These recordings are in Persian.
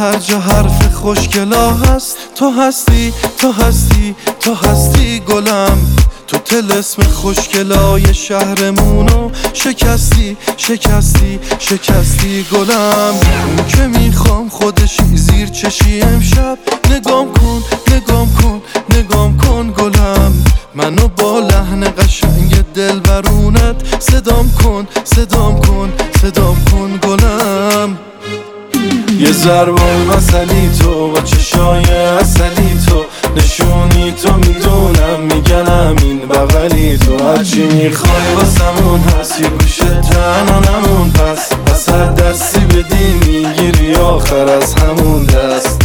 هر جا حرف خوشگلا هست. تو هستی تو هستی تو هستی گلم، تو طلسم خوشگلای شهرمونو شکستی شکستی شکستی گلم. اون که میخوام خودشی زیر چشی امشب نگام کن نگام کن نگام کن گلم. منو با لحن قشنگ دلبرونت صدام کن صدام کن صدام کن گلم. یه ضربان مثلی تو با چشای اصلی تو، نشونی تو میدونم میگنم این بغلی تو. هرچی میخوای واسمون هست، یه گوشه تنها نمون پس هر دستی بدی میگیری آخر از همون دست.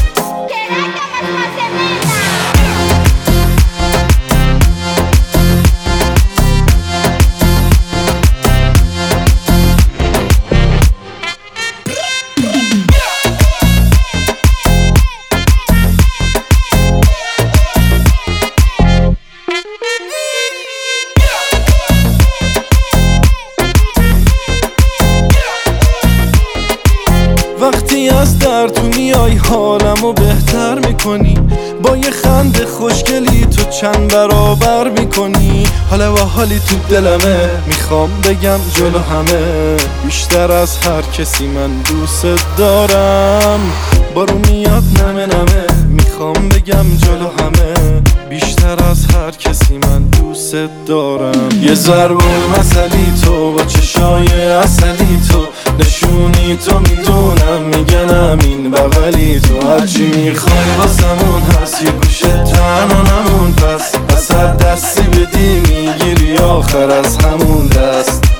وقتی از در تو میای حالمو بهتر میکنی، با یه خنده خوشگلی تو چند برابر میکنی. حالا و حالی تو دلمه، میخوام بگم جلو همه، بیشتر از هر کسی من دوست دارم. بارو میاد نمه نمه، میخوام بگم جلو همه، بیشتر از هر کسی من دوست دارم. یه ضربون مثلی تو با چشای اصلی تو، نشونی تو میدونم میگنم این بغلی تو. هرچی میخوای واسمون هست، یه گوشه تنها نمون پس هر دستی بدی میگیری آخر از همون دست.